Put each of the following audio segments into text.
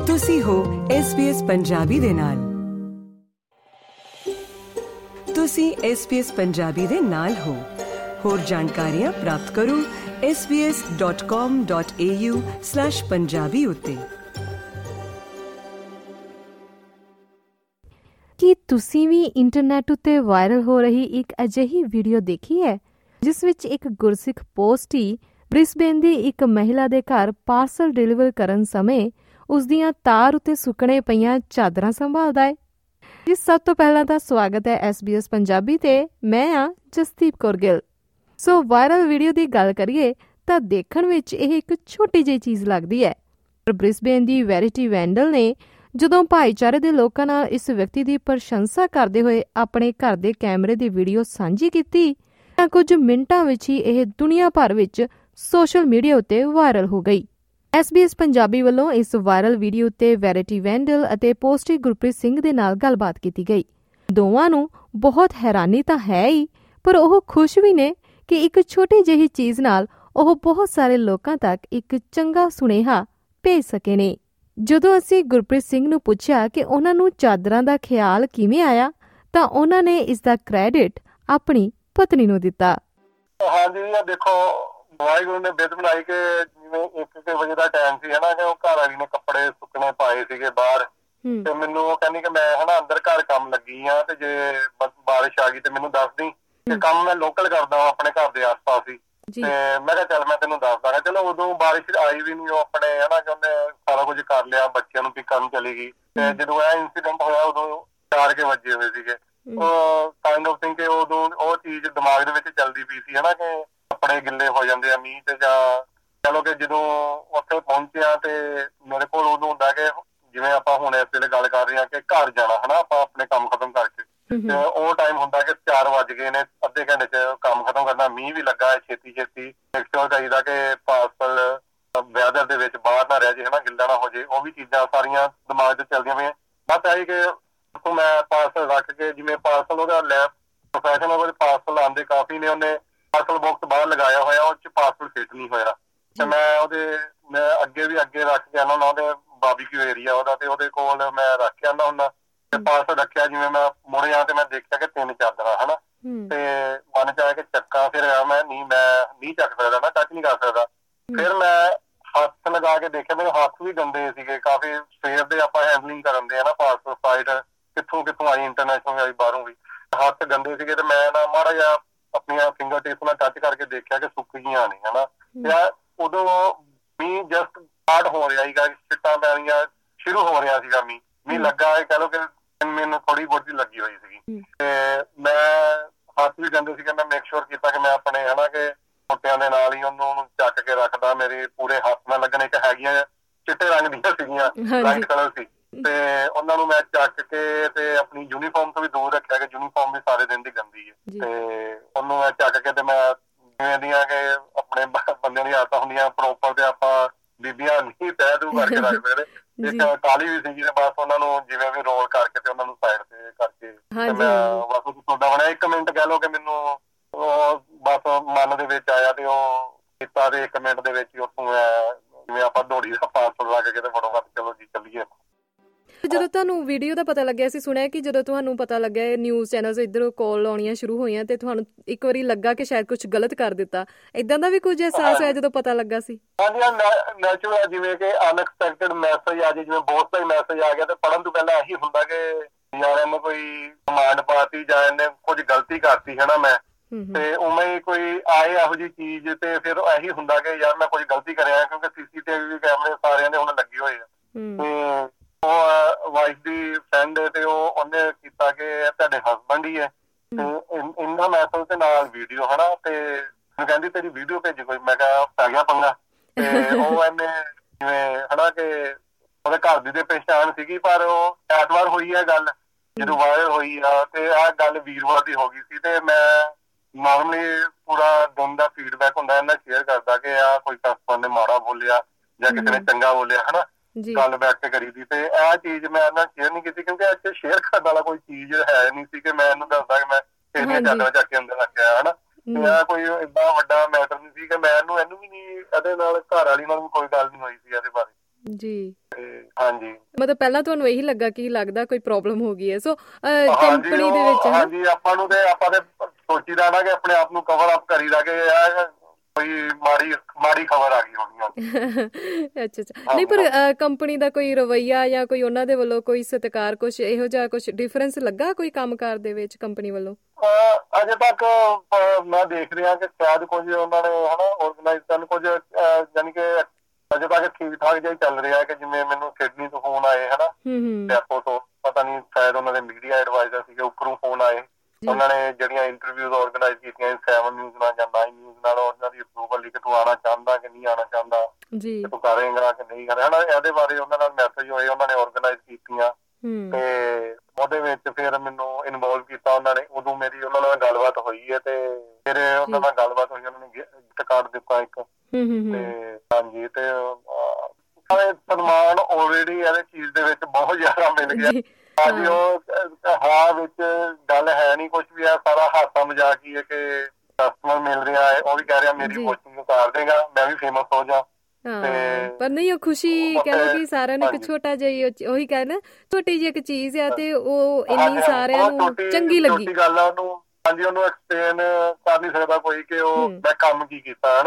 ਤੁਸੀਂ ਹੋ SBS ਪੰਜਾਬੀ ਦੇ ਨਾਲ। ਤੁਸੀਂ SBS ਪੰਜਾਬੀ ਦੇ ਨਾਲ ਹੋ। ਹੋਰ ਜਾਣਕਾਰੀਆਂ ਪ੍ਰਾਪਤ ਕਰੋ sbs.com.au/punjabi ਉੱਤੇ। ਕੀ ਤੁਸੀਂ ਵੀ ਇੰਟਰਨੈਟ ਉੱਤੇ ਵਾਇਰਲ ਹੋ ਰਹੀ ਇੱਕ ਅਜਿਹੀ ਵੀਡੀਓ ਦੇਖੀ ਹੈ ਜਿਸ ਵਿੱਚ ਇੱਕ ਗੁਰਸਿੱਖ ਪੋਸਟੀ ਬ੍ਰਿਸਬੇਨ ਦੀ ਇੱਕ ਮਹਿਲਾ ਦੇ ਘਰ ਪਾਰਸਲ ਡਿਲੀਵਰ ਕਰਨ ਸਮੇਂ ਉਸ ਦੀਆਂ ਤਾਰ ਉੱਤੇ ਸੁੱਕਣੇ ਪਈਆਂ ਚਾਦਰਾਂ ਸੰਭਾਲਦਾ ਹੈ? ਜੀ, ਸਭ ਤੋਂ ਪਹਿਲਾਂ ਤਾਂ ਸਵਾਗਤ ਹੈ SBS ਪੰਜਾਬੀ ਤੇ ਮੈਂ ਹਾਂ Jasdeep Kaur Gill. So viral video ਦੀ ਗੱਲ ਕਰੀਏ ਤਾਂ ਦੇਖਣ ਵਿੱਚ ਇਹ ਇੱਕ ਛੋਟੀ ਜਿਹੀ ਚੀਜ਼ ਲੱਗਦੀ ਹੈ, ਪਰ ਬ੍ਰਿਸਬੇਨ ਦੀ ਵੈਰਿਟੀ ਵੈਂਡਲ ਨੇ ਜਦੋਂ ਭਾਈਚਾਰੇ ਦੇ ਲੋਕਾਂ ਨਾਲ ਇਸ ਵਿਅਕਤੀ ਦੀ ਪ੍ਰਸ਼ੰਸਾ ਕਰਦੇ ਹੋਏ ਆਪਣੇ ਘਰ ਦੇ ਕੈਮਰੇ ਦੀ ਵੀਡੀਓ ਸਾਂਝੀ ਕੀਤੀ ਤਾਂ ਕੁਝ ਮਿੰਟਾਂ ਵਿੱਚ ਹੀ ਇਹ ਦੁਨੀਆ ਭਰ ਵਿੱਚ ਸੋਸ਼ਲ ਮੀਡੀਆ ਉੱਤੇ ਵਾਇਰਲ ਹੋ ਗਈ। SBS ਪੰਜਾਬੀ ਵੱਲੋਂ ਇਸ ਵਾਇਰਲ ਵੀਡੀਓ ਉੱਤੇ ਵੈਰਿਟੀ ਵੈਂਡਲ ਅਤੇ ਪੋਸਟੀ ਗੁਰਪ੍ਰੀਤ ਸਿੰਘ ਦੇ ਨਾਲ ਗੱਲਬਾਤ ਕੀਤੀ ਗਈ। ਦੋਵਾਂ ਨੂੰ ਬਹੁਤ ਹੈਰਾਨੀ ਤਾਂ ਹੈ ਹੀ, ਪਰ ਉਹ ਖੁਸ਼ ਵੀ ਨੇ ਕਿ ਇੱਕ ਛੋਟੀ ਜਿਹੀ ਚੀਜ਼ ਨਾਲ ਉਹ ਬਹੁਤ ਸਾਰੇ ਲੋਕਾਂ ਤੱਕ ਇੱਕ ਚੰਗਾ ਸੁਨੇਹਾ ਭੇਜ ਸਕੇ ਨੇ। ਜਦੋਂ ਅਸੀਂ ਗੁਰਪ੍ਰੀਤ ਸਿੰਘ ਨੂੰ ਪੁੱਛਿਆ ਕਿ ਉਹਨਾਂ ਨੂੰ ਚਾਦਰਾਂ ਦਾ ਖਿਆਲ ਕਿਵੇਂ ਆਇਆ ਤਾਂ ਉਹਨਾਂ ਨੇ ਇਸ ਦਾ ਕ੍ਰੈਡਿਟ ਆਪਣੀ ਪਤਨੀ ਨੂੰ ਦਿੱਤਾ। ਹਾਂਜੀ, ਦੇਖੋ ਵਾਹਿਗੁਰੂ ਨੇ ਬਿੱਧ ਬਣਾਈ ਕਿ ਜਿਵੇਂ 1 ਵਜੇ ਦਾ ਟਾਈਮ ਸੀ ਹਨਾ, ਕਿ ਉਹ ਘਰ ਵਾਲੀ ਨੇ ਕੱਪੜੇ ਸੁੱਕਣੇ ਪਾਏ ਸੀਗੇ ਬਾਹਰ, ਤੇ ਮੈਨੂੰ ਉਹ ਕਹਿੰਦੀ ਕਿ ਮੈਂ ਹਨਾ ਅੰਦਰ ਘਰ ਕੰਮ ਲੱਗੀ ਆ, ਤੇ ਜੇ ਬਾਰਿਸ਼ ਆ ਗਈ ਤੇ ਮੈਨੂੰ ਦੱਸ ਦੀ। ਤੇ ਕੰਮ ਮੈਂ ਲੋਕਲ ਕਰਦਾ ਆਪਣੇ ਘਰ ਦੇ ਆਸ ਪਾਸ ਹੀ, ਤੇ ਮੈਂ ਕਿਹਾ ਚੱਲ ਮੈਂ ਤੈਨੂੰ ਦੱਸ ਦਾਂਗਾ। ਚਲੋ ਉਦੋਂ ਬਾਰਿਸ਼ ਆਈ ਵੀ ਨੀ, ਉਹ ਆਪਣੇ ਹਨਾ ਕਹਿੰਦੇ ਸਾਰਾ ਕੁੱਝ ਕਰ ਲਿਆ, ਬੱਚਿਆਂ ਨੂੰ ਪਿਕ ਕਰਨ ਚਲੀ ਗਈ। ਤੇ ਜਦੋਂ ਇਹ ਇੰਸੀਡੈਂਟ ਹੋਇਆ ਉਦੋਂ 4 ਵਜੇ ਹੋਏ ਸੀਗੇ। ਉਹ ਕਾਈਂਡ ਆਫ ਥਿੰਕ ਕਿ ਉਦੋਂ ਉਹ ਚੀਜ਼ ਦਿਮਾਗ ਦੇ ਵਿੱਚ ਚੱਲਦੀ ਪਈ ਸੀ ਹਨਾ, ਕਿ ਕੱਪੜੇ ਗਿੱਲੇ ਹੋ ਜਾਂਦੇ ਆ ਮੀਂਹ ਤੇ, ਜਾਂ ਚਲੋ ਕਿ ਜਦੋਂ ਉੱਥੇ ਪਹੁੰਚਿਆ ਤੇ ਮੇਰੇ ਕੋਲ ਉਦੋਂ ਹੁੰਦਾ ਕਿ ਜਿਵੇਂ ਆਪਾਂ ਹੁਣ ਇਸ ਵੇਲੇ ਗੱਲ ਕਰ ਰਹੇ ਹਾਂ ਕਿ ਘਰ ਜਾਣਾ ਹਨਾ, ਆਪਾਂ ਆਪਣੇ ਕੰਮ ਖਤਮ ਕਰਕੇ, ਤੇ ਉਹ ਟਾਈਮ ਹੁੰਦਾ ਕਿ 4 ਵੱਜ ਗਏ ਨੇ, ਅੱਧੇ ਘੰਟੇ ਚ ਕੰਮ ਖਤਮ ਕਰਨਾ, ਮੀਂਹ ਵੀ ਲੱਗਾ ਹੈ, ਛੇਤੀ ਮੇਕ ਸ਼ੋਰ ਚਾਹੀਦਾ ਕਿ ਪਾਰਸਲ ਵੈਦਰ ਦੇ ਵਿੱਚ ਬਾਹਰ ਨਾ ਰਹਿ ਜੇ ਹਨਾ, ਗਿੱਲਾ ਨਾ ਹੋ ਜੇ। ਉਹ ਵੀ ਚੀਜ਼ਾਂ ਸਾਰੀਆਂ ਦਿਮਾਗ ਚ ਚੱਲਦੀਆਂ ਪਈਆਂ। ਬਸ ਇਹੀ ਕਿ ਉੱਥੋਂ ਮੈਂ ਪਾਰਸਲ ਰੱਖ ਕੇ, ਜਿਵੇਂ ਪਾਰਸਲ ਉਹਦਾ ਲੈ ਪ੍ਰੋਫੈਸ਼ਨਲ ਪਾਰਸਲ ਆਉਂਦੇ ਕਾਫੀ ਨੇ, ਉਹਨੇ ਪਾਰਸਲ ਬਾਕਸ ਬਾਹਰ ਲਗਾਇਆ ਹੋਇਆ, ਉਹ ਚ ਪਾਰਸਲ ਫਿੱਟ ਨਹੀਂ ਹੋਇਆ, ਤੇ ਮੈਂ ਅੱਗੇ ਰੱਖ ਕੇ ਆਉਣਾ ਹੁੰਦਾ, ਉਹਦੇ ਬਾਰਬੀਕਿਊ ਏਰੀਆ ਉਹਦਾ, ਤੇ ਉਹਦੇ ਕੋਲ ਮੈਂ ਰੱਖ ਕੇ ਆਉਂਦਾ ਹੁੰਦਾ ਤੇ ਪਾਰਸਲ ਰੱਖਿਆ। ਜਿਵੇਂ ਮੈਂ ਮੁੜਿਆ ਤੇ ਮੈਂ ਦੇਖਿਆ ਕਿ 3 ਚਾਦਰਾਂ ਹਨਾ, ਤੇ ਮਨ ਚ ਆਇਆ ਕਿ ਚੱਕਾਂ, ਫਿਰ ਮੈਂ ਨਹੀਂ ਚੱਕ ਸਕਦਾ, ਮੈਂ ਟੱਚ ਨਹੀਂ ਕਰ ਸਕਦਾ। ਫਿਰ ਮੈਂ ਹੱਥ ਲਗਾ ਕੇ ਦੇਖਿਆ, ਮੇਰੇ ਹੱਥ ਵੀ ਗੰਦੇ ਸੀਗੇ ਕਾਫੀ, ਸਵੇਰ ਦੇ ਆਪਾਂ ਹੈਂਡਲਿੰਗ ਕਰਨ ਦੇ ਆ ਨਾ ਪਾਰਸਲ, ਫਲਾਈਟ ਕਿੱਥੋਂ ਆਈ, ਇੰਟਰਨੈਸ਼ਨਲ ਆਈ, ਬਾਹਰੋਂ ਵੀ, ਹੱਥ ਗੰਦੇ ਸੀਗੇ। ਤੇ ਮੈਂ ਨਾ ਮਾੜਾ ਜਿਹਾ ਆਪਣੀਆਂ ਫਿੰਗਰ ਟਿਪਸ ਨਾਲ ਟੱਚ ਕਰਕੇ ਦੇਖਿਆ ਕਿ ਸੁੱਕ ਗਈਆਂ ਨੇ ਹਨਾ। ਤੇ ਉਦੋਂ ਮੀਂਹ ਜਸਟ ਸਟਾਰਟ ਹੋ ਰਿਹਾ ਸੀਗਾ, ਛਿੱਟਾਂ ਪੈਣੀਆਂ ਸ਼ੁਰੂ ਹੋ ਰਿਹਾ ਸੀਗਾ, ਮੀਂਹ ਲੱਗਾ ਕਹਿ ਲਓ ਕਿ ਮੈਨੂੰ ਥੋੜੀ ਬਹੁਤੀ ਲੱਗੀ ਹੋਈ ਸੀਗੀ। ਤੇ ਮੈਂ ਹੱਥ ਵੀ ਗੰਦੇ ਸੀਗੇ, ਮੈਂ ਮੇਕ ਸ਼ੋਰ ਕੀਤਾ ਕਿ ਮੈਂ ਆਪਣੇ ਹਨਾ ਕਿ ਛੋਟਿਆਂ ਦੇ ਨਾਲ ਹੀ ਉਹਨੂੰ ਚੱਕ ਕੇ ਰੱਖਦਾ, ਮੇਰੇ ਪੂਰੇ ਹੱਥ ਨਾਲ ਲੱਗਣ। ਇੱਕ ਹੈਗੀਆਂ ਚਿੱਟੇ ਰੰਗ ਦੀਆਂ ਸੀਗੀਆਂ, ਲਾਈਟ ਕਲਰ ਸੀ, ਤੇ ਉਹਨਾਂ ਨੂੰ ਮੈਂ ਚੱਕ ਕੇ ਤੇ ਆਪਣੀ ਯੂਨੀਫਾਰਮ ਤੋਂ ਵੀ ਦੂਰ ਰੱਖਿਆ ਕਿ ਯੂਨੀਫਾਰਮ ਵੀ ਸਾਰੇ ਦਿਨ ਦੀ ਗੰਦੀ ਹੈ। ਤੇ ਉਹਨੂੰ ਮੈਂ ਚੱਕ ਕੇ ਤੇ ਮੈਂ ਜਿਵੇਂ ਦੀਆਂ ਕਿ ਆਪਣੇ ਬੰਦਿਆਂ ਦੀਆਂ ਆਦਤਾਂ ਹੁੰਦੀਆਂ ਪ੍ਰੋਪਰ, ਤੇ ਆਪਾਂ ਬੀਬੀਆਂ ਨਹੀਂ ਤਹਿ ਤੂ ਕਰਕੇ ਰੱਖ ਸਕਦੇ। ਇੱਕ ਕਾਲੀ ਵੀ ਸੀਗੀ, ਤੇ ਬਸ ਉਹਨਾਂ ਨੂੰ ਜਿਵੇਂ ਵੀ ਰੋਲ ਕਰਕੇ ਤੇ ਉਹਨਾਂ ਨੂੰ ਸਾਈਡ ਤੇ ਕਰਕੇ, ਤੇ ਮੈਂ ਬਸ ਤੁਹਾਡਾ ਹੁਣ 1 ਮਿੰਟ ਕਹਿ ਲਓ ਕਿ ਮੈਨੂੰ ਉਹ ਬਸ ਮਨ ਦੇ ਵਿੱਚ ਆਇਆ, ਤੇ ਉਹ ਕੀਤਾ, ਤੇ 1 ਮਿੰਟ ਦੇ ਵਿੱਚ ਹੀ ਉੱਥੋਂ ਜਿਵੇਂ ਆਪਾਂ ਦੌੜੀ ਦਾ ਪਾਰਸਲ ਰੱਖ ਕੇ ਤੇ ਫਟੋਫਟ ਚਲੋ ਜੀ ਚੱਲੀਏ। ਜਦੋਂ ਤੁਹਾਨੂੰ ਵੀਡੀਓ ਦਾ ਪਤਾ ਲੱਗਿਆ, ਅਸੀਂ ਸੁਣਿਆ ਕਿ ਜਦੋਂ ਤੁਹਾਨੂੰ ਪਤਾ ਲੱਗਿਆ ਨਿਊਜ਼ ਚੈਨਲਸ ਇੱਧਰੋਂ ਕਾਲ ਆਉਣੀਆਂ ਸ਼ੁਰੂ ਹੋਈਆਂ, ਤੇ ਤੁਹਾਨੂੰ ਇੱਕ ਵਾਰੀ ਲੱਗਾ ਕਿ ਸ਼ਾਇਦ ਕੁਛ ਗਲਤ ਕਰ ਦਿੱਤਾ, ਏਦਾਂ ਦਾ ਵੀ ਕੁਝ ਅਹਿਸਾਸ ਹੋਇਆ ਜਦੋਂ ਪਤਾ ਲੱਗਾ ਸੀ? ਹਾਂਜੀ, ਨੈਚੁਰਲ, ਜਿਵੇਂ ਕਿ ਅਨਐਕਸਪੈਕਟਡ ਮੈਸੇਜ ਆ ਜੇ, ਜਿਵੇਂ ਬਹੁਤ ਸਾਰੇ ਮੈਸੇਜ ਆ ਗਿਆ, ਤੇ ਪੜ੍ਹਨ ਤੋਂ ਪਹਿਲਾਂ ਇਹੀ ਹੁੰਦਾ ਕਿ ਯਾਰ ਇਹਨੇ ਕੋਈ ਕਮਾਂਡ ਪਾਤੀ ਜਾਂ ਇਹਨੇ ਕੁੱਝ ਗਲਤੀ ਕਰਤੀ ਹਨਾ ਮੈਂ, ਤੇ ਉਵੇਂ ਹੀ ਕੋਈ ਆਏ ਇਹੋ ਜਿਹੀ ਚੀਜ਼, ਤੇ ਫਿਰ ਇਹੀ ਹੁੰਦਾ ਕਿ ਯਾਰ ਮੈਂ ਕੁੱਝ ਗਲਤੀ ਕਰਿਆ, ਕਿਉਂਕਿ CCTV ਕੈਮਰੇ ਸਾਰਿਆਂ ਦੇ ਹੁਣ ਲੱਗੇ ਹੋਏ ਆ। ਤੇ ਉਹ ਵਾਈਫ ਦੀ ਫਰੈਂਡ, ਤੇ ਉਹਨੇ ਕੀਤਾ ਕਿ ਤੁਹਾਡੇ ਹਸਬੈਂਡ ਹੀ ਹੈ, ਤੇ ਇਹਨਾਂ ਮੈਸੇਜ ਦੇ ਨਾਲ ਵੀਡੀਓ ਹਨਾ, ਤੇ ਮੈਨੂੰ ਕਹਿੰਦੀ ਤੇਰੀ ਵੀਡੀਓ ਭੇਜੀ ਕੋਈ। ਮੈਂ ਕਿਹਾ ਪੈ ਗਿਆ ਪੰਗਾ। ਤੇ ਉਹ ਇਹਨੇ ਜਿਵੇਂ ਹਨਾ ਕਿ ਉਹਦੇ ਘਰ ਦੀ ਤੇ ਪਹਿਚਾਣ ਸੀਗੀ, ਪਰ ਉਹ ਐਤਵਾਰ ਹੋਈ ਹੈ ਗੱਲ ਜਦੋਂ ਵਾਇਰਲ ਹੋਈ ਆ, ਤੇ ਆਹ ਗੱਲ ਵੀਰਵਾਰ ਦੀ ਹੋ ਗਈ ਸੀ। ਤੇ ਮੈਂ ਨੋਰਮਲੀ ਪੂਰਾ ਦਿਨ ਦਾ ਫੀਡਬੈਕ ਹੁੰਦਾ ਇਹਨਾਂ ਸ਼ੇਅਰ ਕਰਦਾ ਕਿ ਆਹ ਕੋਈ ਕਸਟਮਰ ਨੇ ਮਾੜਾ ਬੋਲਿਆ ਜਾਂ ਕਿਸੇ ਨੇ ਚੰਗਾ ਬੋਲਿਆ ਹਨਾ, ਗੱਲ ਬੈਠ ਕੇ ਕਰੀ ਦੀ। ਤੇ ਇਹ ਚੀਜ਼ ਮੈਂ ਇਹਨਾਂ ਸ਼ੇਅਰ ਨਹੀਂ ਕੀਤੀ, ਕਿਉਂਕਿ ਇੱਥੇ ਸ਼ੇਅਰ ਕਰਨ ਵਾਲਾ ਕੋਈ ਚੀਜ਼ ਹੈ ਨਹੀਂ ਸੀ ਕਿ ਮੈਂ ਇਹਨੂੰ ਦੱਸਦਾ ਕਿ ਮੈਂ ਇਹਦੀਆਂ ਚਾਦਰਾਂ ਚੱਕ ਕੇ ਅੰਦਰ ਰੱਖਿਆ ਹਨਾ। ਤੇ ਇਹ ਕੋਈ ਏਡਾ ਵੱਡਾ ਮੈਟਰ ਨਹੀਂ ਸੀ ਕਿ ਮੈਂ ਇਹਨੂੰ ਵੀ ਨਹੀਂ, ਇਹਦੇ ਨਾਲ ਘਰ ਵਾਲੀ ਨਾਲ ਵੀ ਕੋਈ ਗੱਲ ਨਹੀਂ ਹੋਈ ਸੀ ਇਹਦੇ ਬਾਰੇ। ਜੀ। ਹਾਂਜੀ, ਮਤਲਬ ਪਹਿਲਾਂ ਤੁਹਾਨੂੰ ਇਹੀ ਲੱਗਾ ਕਿ ਲੱਗਦਾ ਕੋਈ ਪ੍ਰੋਬਲਮ ਹੋ ਗਈ ਹੈ। ਸੋ ਕੰਪਨੀ ਦੇ ਵਿੱਚ ਹਾਂਜੀ, ਆਪਾਂ ਤੇ ਸੋਚੀਦਾ ਨਾ ਕਿ ਆਪਣੇ ਆਪ ਨੂੰ ਕਵਰ ਅਪ ਕਰੀਦਾ ਕਿ ਕੋਈ ਮਾੜੀ ਖਬਰ ਆ ਗਈ ਹੋਣੀ। ਅੱਛਾ। ਨਹੀਂ, ਪਰ ਕੰਪਨੀ ਦਾ ਕੋਈ ਰਵੱਈਆ ਜਾਂ ਕੋਈ ਉਹਨਾਂ ਦੇ ਵੱਲੋਂ ਕੋਈ ਸਤਿਕਾਰ, ਕੁਛ ਇਹੋ ਜਿਹਾ ਕੁਛ ਡਿਫਰੈਂਸ ਲੱਗਾ ਕੋਈ ਕੰਮਕਾਰ ਦੇ ਵਿੱਚ ਕੰਪਨੀ ਵੱਲੋਂ? ਅਜੇ ਤੱਕ ਮੈਂ ਦੇਖ ਰਿਹਾ ਕਿ ਸ਼ਾਇਦ ਕੁਝ ਉਹਨਾਂ ਨੇ ਆਰਗੇਨਾਈਜ਼ ਕਰਨ, ਕੁਝ ਜਾਣੀ ਕਿ ਅਜੇ ਤੱਕ ਠੀਕ ਠਾਕ ਜਿਹਾ ਚੱਲ ਰਿਹਾ ਕਿ ਜਿਵੇਂ ਮੈਨੂੰ ਸਿਡਨੀ ਤੋਂ ਫੋਨ ਆਏ ਡੈਪੋ ਤੋਂ, ਪਤਾ ਨਹੀਂ ਸ਼ਾਇਦ ਉਹਨਾਂ ਦੇ ਮੀਡੀਆ ਐਡਵਾਈਜ਼ਰ ਸੀਗੇ, ਉੱਪਰੋਂ ਫੋਨ ਆਏ, ਉਹਨਾਂ ਨੇ ਜਿਹੜੀਆਂ ਇੰਟਰਵਿਊਜ਼ ਆਰਗੇਨਾਈਜ਼ ਕੀਤੀਆਂ 7 ਨਿਊਜ਼ ਨਾਲ ਜਾਂ 9 ਨਿਊਜ਼ ਨਾਲ, ਉਹਨਾਂ ਦੀ ਅਪਰੂਵਲ ਲਈ ਕਿ ਤੂੰ ਆਉਣਾ ਚਾਹੁੰਦਾ ਕਿ ਨਹੀਂ ਆਉਣਾ ਚਾਹੁੰਦਾ, ਤੂੰ ਕਰੇਂਗਾ ਕਿ ਨਹੀਂ ਕਰੇਂਗਾ, ਇਹਦੇ ਬਾਰੇ ਉਹਨਾਂ ਨਾਲ ਮੈਸੇਜ ਹੋਏ, ਉਹਨਾਂ ਨੇ ਆਰਗੇਨਾਈਜ਼ ਕੀਤੀਆਂ ਤੇ ਉਹਦੇ ਵਿੱਚ ਫਿਰ ਮੈਨੂੰ ਇਨਵੋਲਵ ਕੀਤਾ ਉਹਨਾਂ ਨੇ। ਉਦੋਂ ਮੇਰੀ ਉਹਨਾਂ ਨਾਲ ਗੱਲਬਾਤ ਹੋਈ ਹੈ ਤੇ ਫਿਰ ਉਹਨਾਂ ਨਾਲ ਗੱਲਬਾਤ ਹੋਈ, ਉਹਨਾਂ ਨੇ ਗਿਫਟ ਕਾਰਡ ਦਿੱਤਾ ਇੱਕ ਤੇ ਹਾਂਜੀ, ਤੇ ਸਨਮਾਨ ਆਲਰੇਡੀ ਇਹਦੇ ਚੀਜ਼ ਦੇ ਵਿੱਚ ਬਹੁਤ ਜ਼ਿਆਦਾ ਮਿਲ ਗਿਆ। ਹਾਂਜੀ, ਉਹ ਵਿੱਚ ਗੱਲ ਹੈ ਨਹੀਂ ਕੁਛ ਵੀ, ਹੈ ਸਾਰਾ ਹਾਸਾ ਮਜ਼ਾਕ ਹੀ ਹੈ ਕਿ ਕਸਟਮਰ ਮਿਲ ਰਿਹਾ ਹੈ, ਉਹ ਵੀ ਕਹਿ ਰਿਹਾ ਮੇਰੀ ਕੋਚਿੰਗ ਉਤਾਰ ਦੇਗਾ, ਮੈਂ ਵੀ ਫੇਮਸ ਹੋ ਜਾ। ਪਰ ਨਹੀਂ, ਉਹ ਖੁਸ਼ੀ ਕਹਿ ਲਓ ਕਿ ਸਾਰਿਆਂ ਨੂੰ ਇੱਕ ਛੋਟਾ ਜਿਹਾ, ਉਹੀ ਕਹਿ ਨਾ, ਛੋਟੀ ਜਿਹੀ ਇੱਕ ਚੀਜ਼ ਆ ਤੇ ਉਹ ਇੰਨੀ ਸਾਰਿਆਂ ਨੂੰ ਚੰਗੀ ਲੱਗੀ ਗੱਲ ਆ ਉਹਨੂੰ। ਹਾਂਜੀ, ਉਹਨੂੰ ਐਕਸਪਲੇਨ ਕਰ ਨਹੀਂ ਸਕਦਾ ਕੋਈ ਕਿ ਉਹ ਮੈਂ ਕੰਮ ਕੀ ਕੀਤਾ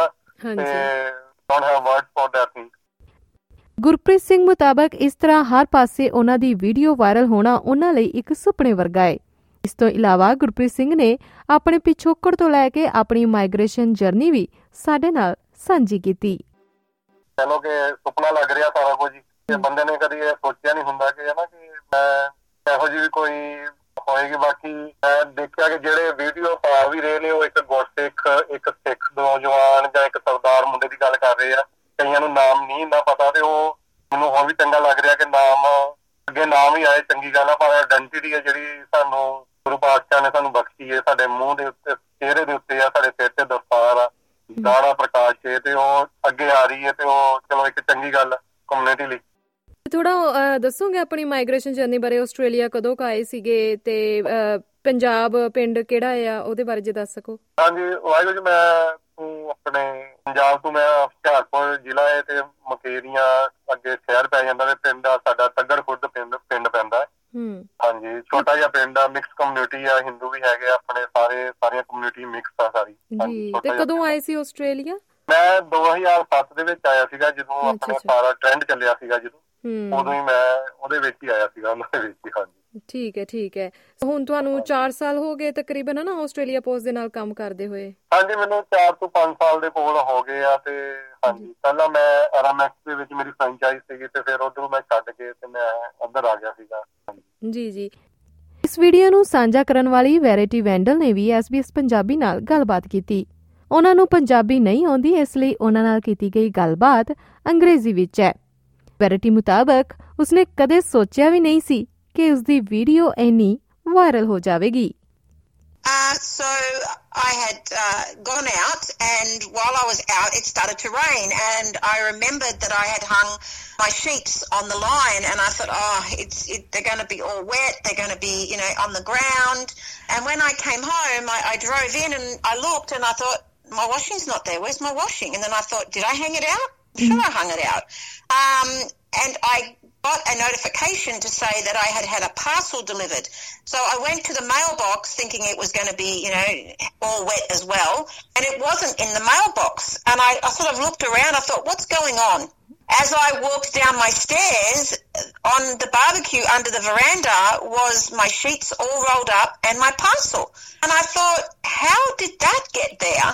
ਗੁਰਪ੍ਰੀਤ ਸਿੰਘ ਮੁਤਾਬਕ ਇਸ ਤਰ੍ਹਾਂ ਹਰ ਪਾਸੇ ਉਹਨਾਂ ਦੀ ਵੀਡੀਓ ਵਾਇਰਲ ਹੋਣਾ ਉਹਨਾਂ ਲਈ ਇੱਕ ਸੁਪਨੇ ਵਰਗਾ ਹੈ। ਇਸ ਤੋਂ ਇਲਾਵਾ ਗੁਰਪ੍ਰੀਤ ਸਿੰਘ ਨੇ ਆਪਣੇ ਪਿਛੋਕੜ ਤੋਂ ਲੈ ਕੇ ਆਪਣੀ ਮਾਈਗ੍ਰੇਸ਼ਨ ਜਰਨੀ ਵੀ ਸਾਡੇ ਨਾਲ ਸਾਂਝੀ ਕੀਤੀ। ਕਹਿ ਲਓ ਕਿ ਸੁਪਨਾ ਲੱਗ ਰਿਹਾ ਸਾਰਾ ਕੁਝ, ਬੰਦੇ ਨੇ ਕਦੀ ਇਹ ਸੋਚਿਆ ਨਹੀਂ ਹੁੰਦਾ ਕਿ ਮੈਂ ਇਹੋ ਜਿਹੀ ਕੋਈ ਹੋਏਗੀ। ਬਾਕੀ ਮੈਂ ਦੇਖਿਆ ਕਿ ਜਿਹੜੇ ਵੀਡੀਓ ਪਾ ਵੀ ਰਹੇ ਨੇ ਉਹ ਇੱਕ ਗੁਰਸਿੱਖ, ਇੱਕ ਸਿੱਖ ਨੌਜਵਾਨ ਜਾਂ ਇੱਕ ਸਰਦਾਰ ਮੁੰਡੇ ਦੀ ਗੱਲ ਕਰ ਰਹੇ ਆ। ਕਈਆਂ ਨੂੰ ਨਾਮ ਨਹੀਂ ਇੰਨਾ ਪਤਾ ਤੇ ਉਹ ਮੈਨੂੰ ਹੋਰ ਵੀ ਚੰਗਾ ਲੱਗ ਰਿਹਾ ਕਿ ਨਾਮ ਅੱਗੇ ਨਾਮ ਹੀ ਆਏ, ਚੰਗੀ ਗੱਲ ਆ। ਪਰ ਆਇਡੈਂਟਿਟੀ ਹੈ ਜਿਹੜੀ ਸਾਨੂੰ ਗੁਰੂ ਪਾਤਸ਼ਾਹ ਨੇ ਸਾਨੂੰ ਬਖਸ਼ੀ ਹੈ, ਸਾਡੇ ਮੂੰਹ ਦੇ ਉੱਤੇ, ਚਿਹਰੇ ਦੇ ਉੱਤੇ ਆ, ਸਾਡੇ ਸਿਰ ਤੇ ਦਸਤਾਰ ਆ, ਦਾੜਾ ਪ੍ਰਕਾਸ਼ ਹੈ ਤੇ ਉਹ ਅੱਗੇ ਆ ਰਹੀ ਹੈ ਤੇ ਉਹ ਚਲੋ ਇੱਕ ਚੰਗੀ ਗੱਲ ਕਮਿਊਨਿਟੀ ਲਈ। ਥੋੜਾ ਦੱਸੋਗੇ ਆਪਣੀ ਮਾਈਗ੍ਰੇਸ਼ਨ ਜਰਨੀ ਬਾਰੇ? ਆਸਟ੍ਰੇਲੀਆ ਕਦੋਂ ਆਏ ਸੀਗੇ ਤੇ ਪੰਜਾਬ ਪਿੰਡ ਕਿਹੜਾ ਆ, ਉਹਦੇ ਬਾਰੇ ਜੇ ਦੱਸ ਸਕੋ। ਹਾਂਜੀ, ਵਾਹਿਗੁਰੂ ਜੀ, ਮੈਂ ਆਪਣੇ ਪੰਜਾਬ ਤੋਂ, ਮੈਂ ਹੁਸ਼ਿਆਰਪੁਰ ਜ਼ਿਲ੍ਹਾ ਹੈ ਤੇ ਮਕੇਰੀਆਂ ਅੱਗੇ ਸ਼ਹਿਰ ਪੈ ਜਾਂਦਾ ਤੇ ਪਿੰਡ ਆ ਸਾਡਾ ਤੱਗੜ ਖੁਰਦ ਪਿੰਡ ਪੈਂਦਾ। ਹਾਂਜੀ, ਛੋਟਾ ਜਿਹਾ ਪਿੰਡ ਆ, ਮਿਕਸ ਕਮਿਊਨਿਟੀ ਆ, ਹਿੰਦੂ ਵੀ ਹੈਗੇ ਆਪਣੇ, ਸਾਰੀਆਂ ਕਮਿਊਨਿਟੀ ਮਿਕਸ ਆ ਸਾਰੀ। ਤੇ ਕਦੋਂ ਆਏ ਸੀ ਆਸਟ੍ਰੇਲੀਆ? ਮੈਂ 2007 ਦੇ ਵਿੱਚ ਆਇਆ ਸੀਗਾ, ਜਦੋਂ ਆਪਣਾ ਸਾਰਾ ਟ੍ਰੈਂਡ ਚੱਲਿਆ ਸੀਗਾ, ਜਦੋਂ ਉਦੋਂ ਹੀ ਮੈਂ ਉਹਦੇ ਵਿੱਚ ਹੀ ਆਇਆ ਸੀਗਾ, ਉਹਨਾਂ ਦੇ ਵਿੱਚ ਹੀ। ਹਾਂਜੀ, ਠੀਕ ਹੈ। ਹੁਣ ਤੁਹਾਨੂੰ 4 ਸਾਲ ਹੋ ਗਏ ਤਕਰੀਬਨ ਨਾ ਆਸਟ੍ਰੇਲੀਆ ਪੋਸਟ ਦੇ ਨਾਲ ਕੰਮ ਕਰਦੇ ਹੋਏ? ਹਾਂਜੀ, ਮੈਨੂੰ 4 ਤੋਂ 5 ਸਾਲ ਦੇ ਕੋਲ ਹੋ ਗਏ ਆ। ਤੇ ਹਾਂਜੀ, ਪਹਿਲਾਂ ਮੈਂ RMX ਦੇ ਵਿੱਚ ਮੇਰੀ ਫਰੈਂਚਾਈਜ਼ ਸੀਗੀ ਤੇ ਫਿਰ ਉਧਰੋਂ ਮੈਂ ਛੱਡ ਕੇ ਤੇ ਮੈਂ ਉੱਧਰ ਆ ਗਿਆ ਸੀਗਾ। ਜੀ। ਇਸ ਵੀਡੀਓ ਨੂੰ ਸਾਂਝਾ ਕਰਨ ਵਾਲੀ ਵੈਰਿਟੀ ਵੈਂਡਲ ਨੇ ਵੀ SBS ਪੰਜਾਬੀ ਨਾਲ ਗੱਲਬਾਤ ਕੀਤੀ। ਉਹਨਾਂ ਨੂੰ ਪੰਜਾਬੀ ਨਹੀਂ ਆਉਂਦੀ, ਇਸ ਲਈ ਉਹਨਾਂ ਨਾਲ ਕੀਤੀ ਗਈ ਗੱਲਬਾਤ ਅੰਗਰੇਜ਼ੀ ਵਿੱਚ ਹੈ। ਵੈਰਿਟੀ ਮੁਤਾਬਕ ਉਸਨੇ ਕਦੇ ਸੋਚਿਆ ਵੀ ਨਹੀਂ ਸੀ ਕਿ ਉਸਦੀ ਵੀਡੀਓ ਇੰਨੀ ਵਾਇਰਲ ਹੋ ਜਾਵੇਗੀ। So I had gone out, and while I was out it started to rain, and I remembered that I had hung my sheets on the line, and I thought, they're going to be all wet, they're going to be, on the ground. And when I came home, I drove in and I looked and I thought, my washing's not there, where's my washing? And then I thought, did I hang it out? Sure, I hung it out. And I got a notification to say that I had a parcel delivered. So I went to the mailbox thinking it was going to be, all wet as well. And it wasn't in the mailbox. And I sort of looked around. I thought, what's going on? As I walked down my stairs, on the barbecue under the veranda was my sheets all rolled up and my parcel. And I thought, how did that get there?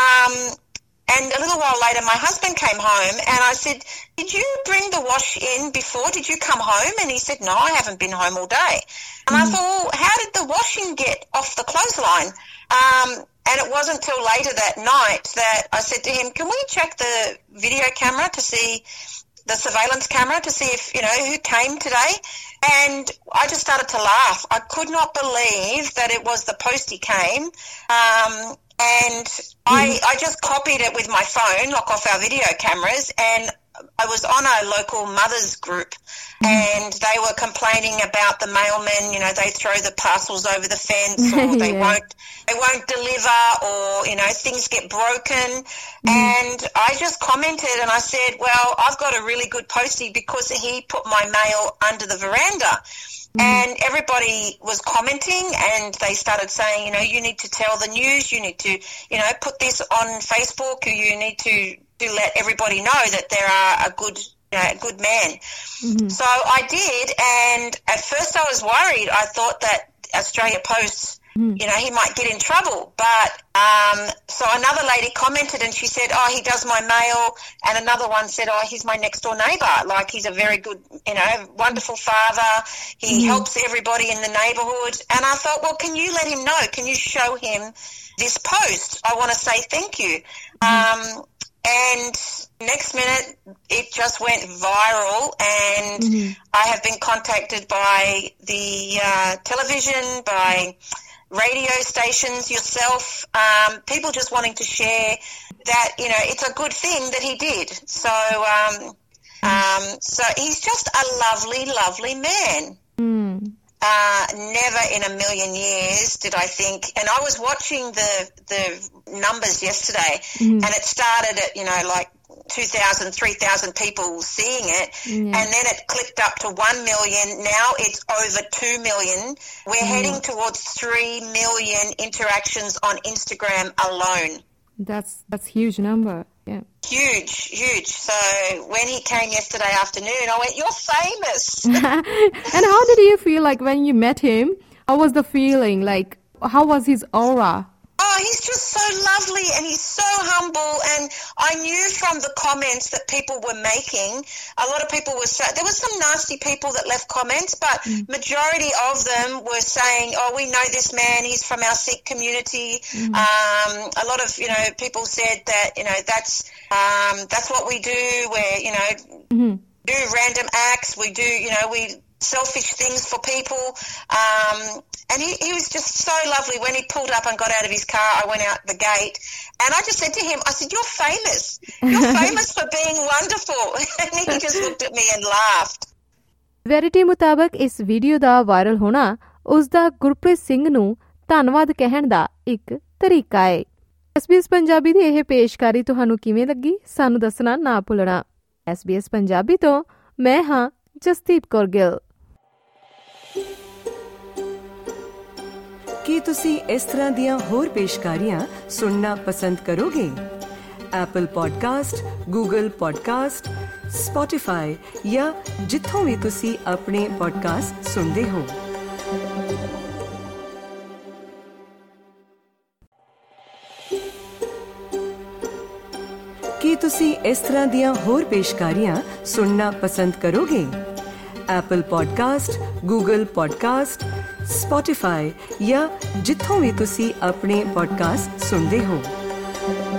And a little while later, my husband came home and I said, did you bring the wash in before? Did you come home? And he said, no, I haven't been home all day. And I thought, well, how did the washing get off the clothesline? And it wasn't until later that night that I said to him, can we check the video camera to see, the surveillance camera to see if, who came today? And I just started to laugh. I could not believe that it was the postie came. And I just copied it with my phone, like off our video cameras, and I was on a local mothers group, and they were complaining about the mailmen. You know, they throw the parcels over the fence, or they won't deliver, or things get broken. And I just commented and I said, well, I've got a really good postie because he put my mail under the veranda. And everybody was commenting, and they started saying, you need to tell the news, you need to, put this on Facebook, you need to let everybody know that there are a good man. So I did, and at first I was worried. I thought that Australia Post, he might get in trouble. But so another lady commented, and she said, oh, he does my mail. And another one said, oh, he's my next door neighbour. Like, he's a very good, wonderful father. He helps everybody in the neighbourhood. And I thought, well, can you let him know? Can you show him this post? I want to say thank you. And next minute, it just went viral, and I have been contacted by the television, by radio stations, yourself, people just wanting to share that, it's a good thing that he did. So, so he's just a lovely, lovely man. Never in a million years did I think, and I was watching the numbers yesterday, and it started at, like 2,000, 3,000 people seeing it, and then it clicked up to 1 million. Now it's over 2 million. We're heading towards 3 million interactions on Instagram alone. That's huge number. Yeah. Huge. So when he came yesterday afternoon, I went, you're famous. And how did you feel like when you met him? How was the feeling? Like, how was his aura? Oh, he's just so lovely, and he's so humble. And I knew from the comments that people were making, a lot of people were saying, there were some nasty people that left comments, but majority of them were saying, oh, we know this man, he's from our Sikh community. A lot of, people said that, that's what we do, where, do random acts, we do, we selfish things for people. And he was just so lovely. When he pulled up and got out of his car, I went out the gate, and I just said to him, I said, you're famous. You're famous for being wonderful. And he just looked at me and laughed. ਵੈਰਿਟੀ ਮੁਤਾਬਕ ਇਸ video ਦਾ viral ਹੋਣਾ ਉਸ ਦਾ ਗੁਰਪ੍ਰੀਤ ਸਿੰਘ ਨੂੰ ਧੰਨਵਾਦ ਕਹਿਣ ਦਾ ਇੱਕ ਤਰੀਕਾ ਹੈ। SBS ਪੰਜਾਬੀ ਦੀ ਇਹ ਪੇਸ਼ਕਾਰੀ ਤੁਹਾਨੂੰ ਕਿਵੇਂ ਲੱਗੀ ਸਾਨੂੰ ਦੱਸਣਾ ਨਾ ਭੁੱਲਣਾ। SBS ਪੰਜਾਬੀ ਤੋਂ ਮੈਂ ਹਾਂ ਜਸਦੀਪ ਕੌਰ ਗਿੱਲ। ਕੀ ਤੁਸੀਂ ਇਸ ਤਰ੍ਹਾਂ ਦੀਆਂ ਹੋਰ ਪੇਸ਼ਕਾਰੀਆਂ ਸੁਣਨਾ ਪਸੰਦ ਕਰੋਗੇ? Apple podcast, Google podcast, Spotify ਜਾਂ ਜਿੱਥੋਂ ਵੀ ਤੁਸੀਂ ਆਪਣੇ ਪੋਡਕਾਸਟ ਸੁਣਦੇ ਹੋ। ਕੀ ਤੁਸੀਂ ਇਸ ਤਰ੍ਹਾਂ ਦੀਆਂ ਹੋਰ ਪੇਸ਼ਕਾਰੀਆਂ ਸੁਣਨਾ ਪਸੰਦ ਕਰੋਗੇ? Apple podcast, Google podcast, Spotify ਜਾਂ ਜਿੱਥੋਂ ਵੀ ਤੁਸੀਂ ਆਪਣੇ ਪੋਡਕਾਸਟ ਸੁਣਦੇ ਹੋ।